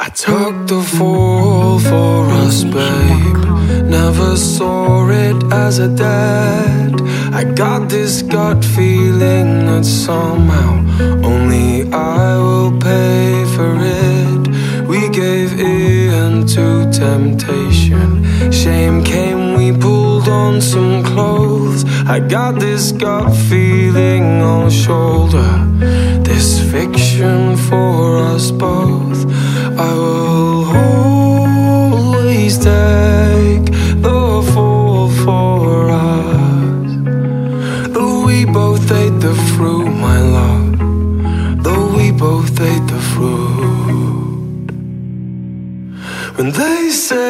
I took the fall for us, babe. Never saw it as a debt. I got this gut feeling that somehow only I will pay for it. We gave in to temptation. Shame came, we pulled on some clothes. I got this gut feeling on shoulder. This fiction for us both. I will always take the fall for us. Though we both ate the fruit, my love. Though we both ate the fruit. When they say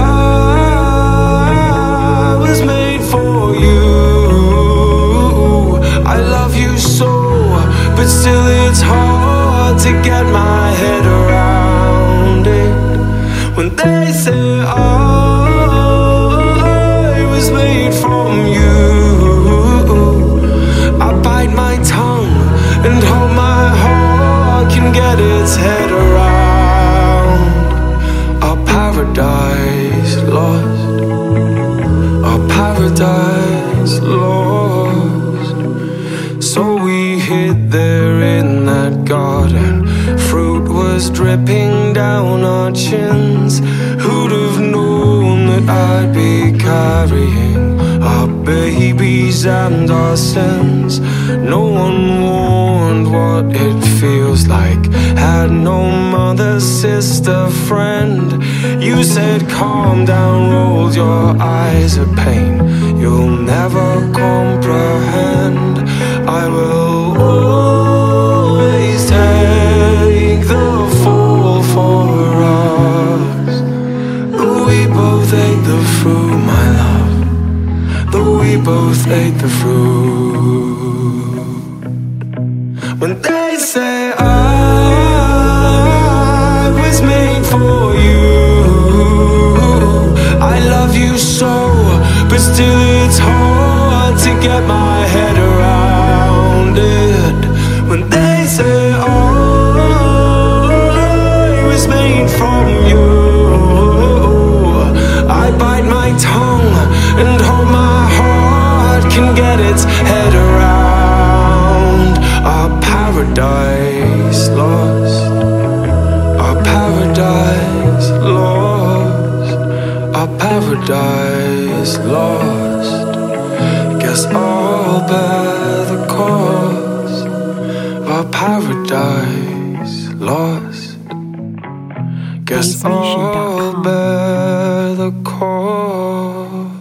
I was made for you, I love you so, but still it's hard to get my head around it. When they say I was made from you, I bite my tongue and hope my heart can get its head around our paradise lost, our paradise lost. So we hid there in that garden. Fruit was dripping down our chins. Who'd have known that I'd be carrying our babies and our sins? No one warned what it feels like. Had no mother, sister, friend. You said calm down, rolled your eyes of pain. You'll never comprehend. I will always take the fall for us. Though we both ate the fruit, my love. Though we both ate the fruit. When they say I was made for you, I love you so, but still it's hard to get my head around it. When they say I was made from you, I bite my tongue and hope my heart can get its head around our paradise lost, our paradise lost, our paradise lost. Guess I'll bear the cost of our paradise lost. Guess I'll bear the cost.